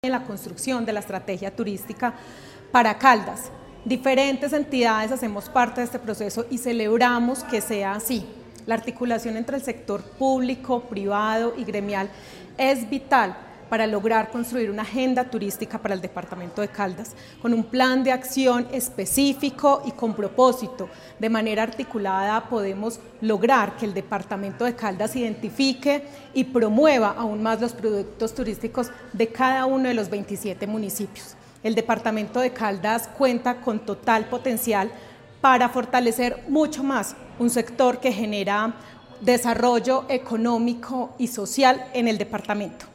en la construcción de la estrategia turística para Caldas. Diferentes entidades hacemos parte de este proceso y celebramos que sea así. La articulación entre el sector público, privado y gremial es vital para lograr construir una agenda turística para el departamento de Caldas, con un plan de acción específico y con propósito. De manera articulada podemos lograr que el departamento de Caldas identifique y promueva aún más los productos turísticos de cada uno de los 27 municipios. El departamento de Caldas cuenta con total potencial para fortalecer mucho más un sector que genera desarrollo económico y social en el departamento.